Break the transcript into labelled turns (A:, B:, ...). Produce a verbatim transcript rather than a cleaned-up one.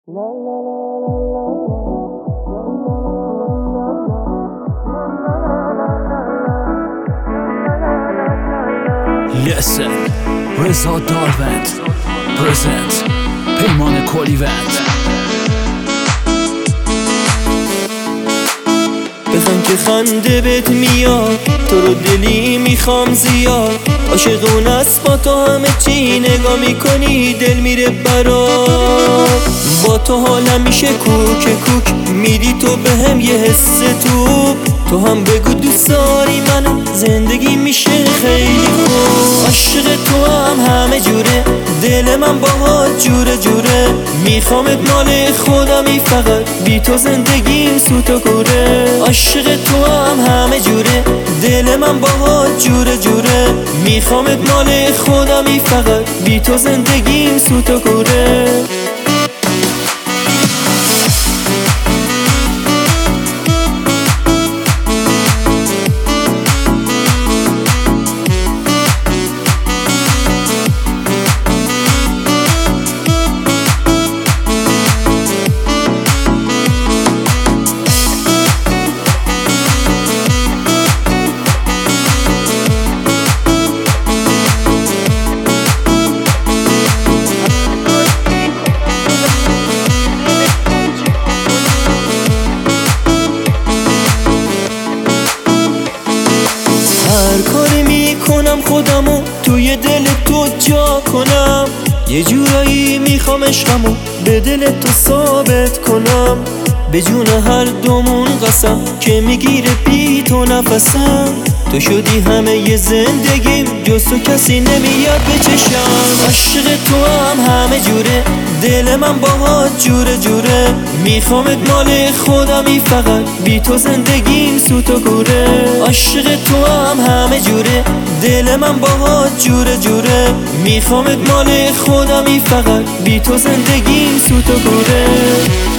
A: Listen رضا داروند پرزنت پیمان کلیوند.
B: بخند که خنده بهت میاد، تو رو دلی میخوام زیاد. عاشقونه است با تو همه چی نگاه میکنی دل میره برات. با تو حالم میشه کوک کوک، میدی تو به هم یه حس تو. تو هم بگو دوست داری منو، زندگی میشه خیلی خوب. عاشق تو هم همه جوره، دل من باهات جوره جوره. میخوامت مال خودمی، فقط بی تو زندگیم سوت و کوره. عاشق تو هم همه جوره، دل من باهات جوره جوره. میخوامت مال خودمی، فقط بی تو زندگیم سوت و کوره. هر کاری میکنم خودمو توی دل تو جا کنم. یه جورایی میخوام عشقمو به دل تو ثابت کنم. به جون هر دومون قسم که میگیره بی تو نفسم. تو شدی همه ی زندگیم، جز تو کسی نمیاد به چشم. عاشق تو هم همه جوره، دل من باهات جوره جوره. میخوامت مال خودمی، فقط بی تو زندگیم سوت و کوره. عاشق تو هم همه جوره، دل من باهات جوره جوره. میخوامت مال خودمی، فقط بی تو زندگیم سوت و کوره.